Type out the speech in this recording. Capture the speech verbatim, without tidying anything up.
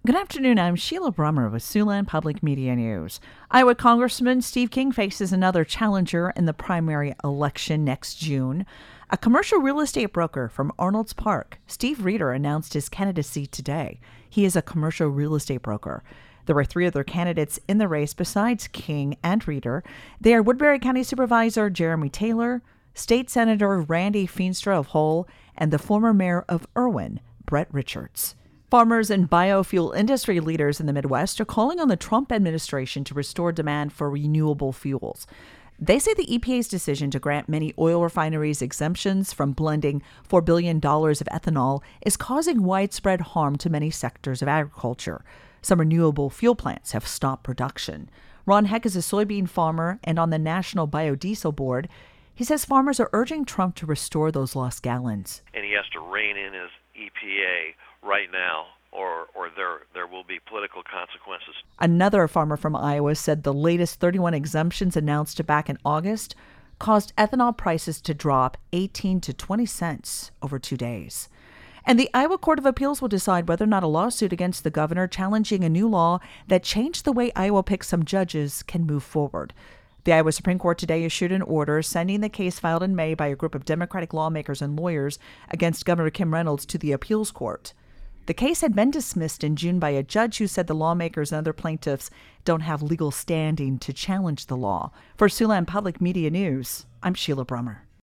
Good afternoon. I'm Sheila Brummer with Siouxland Public Media News. Iowa Congressman Steve King faces another challenger in the primary election next June. A commercial real estate broker from Arnold's Park, Steve Reeder, announced his candidacy today. He is a commercial real estate broker. There were three other candidates in the race besides King and Reeder. They are Woodbury County Supervisor Jeremy Taylor, State Senator Randy Feenstra of Hull, and the former mayor of Irwin, Brett Richards. Farmers and biofuel industry leaders in the Midwest are calling on the Trump administration to restore demand for renewable fuels. They say the E P A's decision to grant many oil refineries exemptions from blending four billion dollars of ethanol is causing widespread harm to many sectors of agriculture. Some renewable fuel plants have stopped production. Ron Heck is a soybean farmer and on the National Biodiesel Board. He says farmers are urging Trump to restore those lost gallons. And he has to rein in his E P A right now, or or there there will be political consequences. Another farmer from Iowa said the latest thirty-one exemptions announced back in August caused ethanol prices to drop eighteen to twenty cents over two days. And the Iowa Court of Appeals will decide whether or not a lawsuit against the governor challenging a new law that changed the way Iowa picks some judges can move forward. The Iowa Supreme Court today issued an order sending the case filed in May by a group of Democratic lawmakers and lawyers against Governor Kim Reynolds to the appeals court. The case had been dismissed in June by a judge who said the lawmakers and other plaintiffs don't have legal standing to challenge the law. For Siouxland Public Media News, I'm Sheila Brummer.